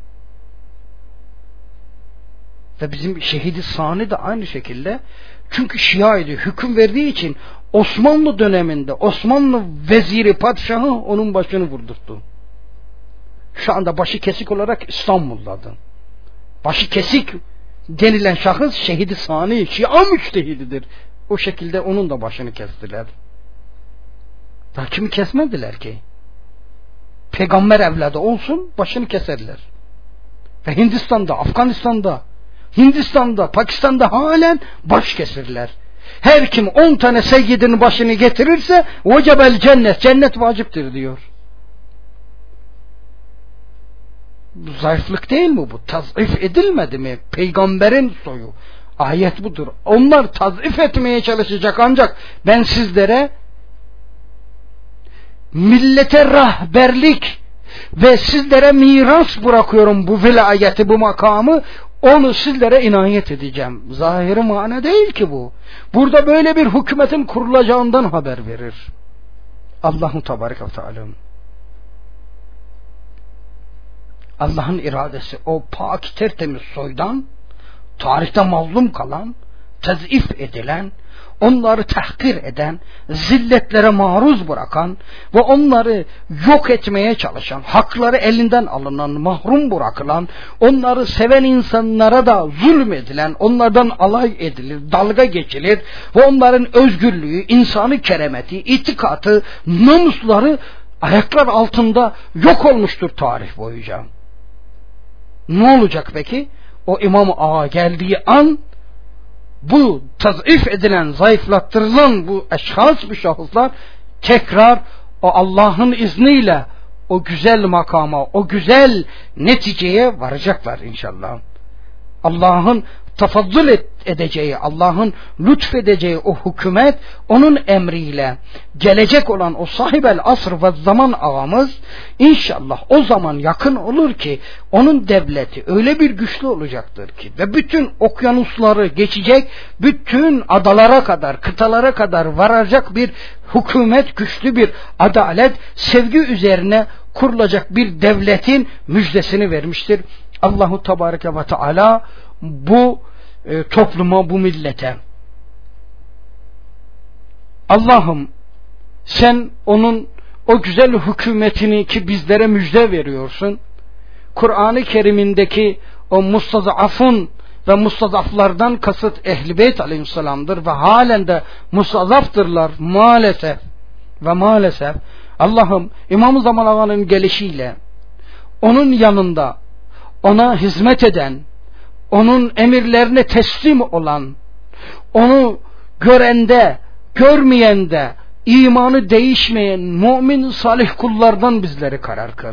Ve bizim Şehidi Sani de aynı şekilde, çünkü Şia'ydı, hüküm verdiği için Osmanlı döneminde Osmanlı veziri padişahı onun başını vurdurttu. Şu anda başı kesik olarak İstanbul'dadır. Başı kesik denilen şahıs Şehidi Sani, Şia müçtehididir. O şekilde onun da başını kestiler. Daha kimi kesmediler ki? Peygamber evladı olsun başını keserler. Ve Hindistan'da, Afganistan'da, Pakistan'da halen baş kesirler. Her kim 10 tane seyyidinin başını getirirse vecebel cennet vaciptir diyor. Bu zayıflık değil mi bu? Tazif edilmedi mi? Peygamberin soyu. Ayet budur. Onlar tazif etmeye çalışacak, ancak ben sizlere millete rahberlik ve sizlere miras bırakıyorum, bu vilayeti, bu makamı, onu sizlere inayet edeceğim. Zahiri mana değil ki bu. Burada böyle bir hükümetin kurulacağından haber verir. Allahu Tebarek ve Teala. Allah'ın iradesi o pak tertemiz soydan, tarihte mazlum kalan, tezif edilen, onları tahkir eden, zilletlere maruz bırakan ve onları yok etmeye çalışan, hakları elinden alınan, mahrum bırakılan, onları seven insanlara da zulmedilen, onlardan alay edilir, dalga geçilir ve onların özgürlüğü, insanı keremeti, itikatı, namusları ayaklar altında yok olmuştur tarih boyunca. Ne olacak peki? O İmam Ağa geldiği an, bu tazif edilen, zayıflattırılan bu eşhas, bu şahıslar tekrar o Allah'ın izniyle o güzel makama, o güzel neticeye varacaklar inşallah. Allah'ın tafaddül edeceği, Allah'ın lütfedeceği o hükümet, onun emriyle gelecek olan o sahibel asr ve zaman ağamız inşallah o zaman yakın olur ki onun devleti öyle bir güçlü olacaktır ki ve bütün okyanusları geçecek, bütün adalara kadar, kıtalara kadar varacak bir hükümet, güçlü bir adalet, sevgi üzerine kurulacak bir devletin müjdesini vermiştir Allahu Tebareke ve Teala bu topluma, bu millete. Allah'ım sen onun o güzel hükümetini ki bizlere müjde veriyorsun, Kur'an-ı Kerim'indeki o mustazafın ve mustazaflardan kasıt Ehl-i Beyt aleyhisselamdır ve halen de mustazaftırlar maalesef ve maalesef. Allah'ım İmam-ı Zaman Ağa'nın gelişiyle onun yanında ona hizmet eden, onun emirlerine teslim olan, onu görende, görmeyende, imanı değişmeyen mümin salih kullardan bizleri karar kıl.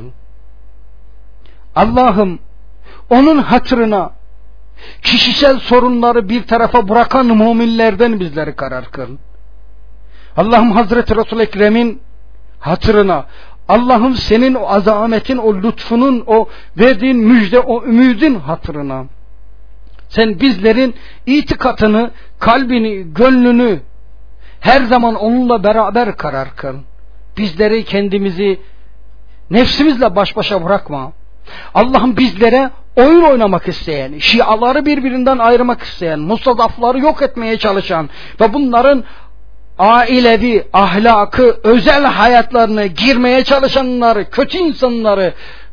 Allah'ım onun hatırına kişisel sorunları bir tarafa bırakan müminlerden bizleri karar kıl. Allah'ım Hazreti Resul-i Ekrem'in hatırına, Allah'ım senin o azametin, o lütfunun, o verdiğin müjde, o ümidin hatırına sen bizlerin itikatını, kalbini, gönlünü her zaman onunla beraber karar kıl. Bizleri, kendimizi nefsimizle baş başa bırakma. Allah'ım bizlere oyun oynamak isteyen, Şiaları birbirinden ayırmak isteyen, mustazafları yok etmeye çalışan ve bunların ailevi, ahlakı, özel hayatlarına girmeye çalışanları, kötü insanları,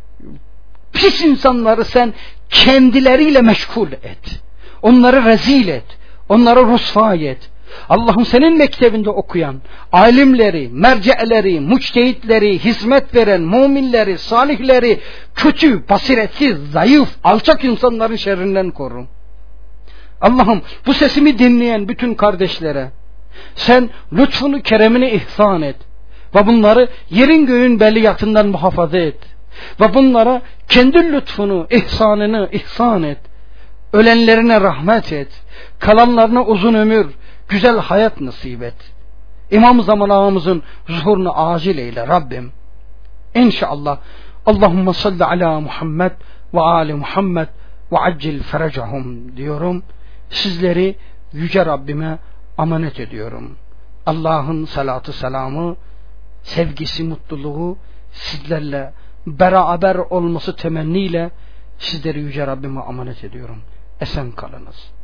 pis insanları sen kendileriyle meşgul et. Onları rezil et. Onları rusva et. Allah'ım senin mektebinde okuyan alimleri, merce'leri, müçtehitleri, hizmet veren müminleri, salihleri, kötü, basiretsiz, zayıf, alçak insanların şerrinden koru. Allah'ım bu sesimi dinleyen bütün kardeşlere sen lütfunu, keremini ihsan et ve bunları yerin göğün belliyatından muhafaza et ve bunlara kendi lütfunu, ihsanını ihsan et. Ölenlerine rahmet et, kalanlarına uzun ömür, güzel hayat nasip et. İmam-ı Zaman Ağamızın zuhurunu acil eyle Rabbim. İnşallah. Allahümme salli ala Muhammed ve ali Muhammed ve accil ferecahum diyorum. Sizleri Yüce Rabbime emanet ediyorum. Allah'ın salatı selamı, sevgisi, mutluluğu sizlerle beraber olması temenniyle sizleri Yüce Rabbime emanet ediyorum. Esen kalınız.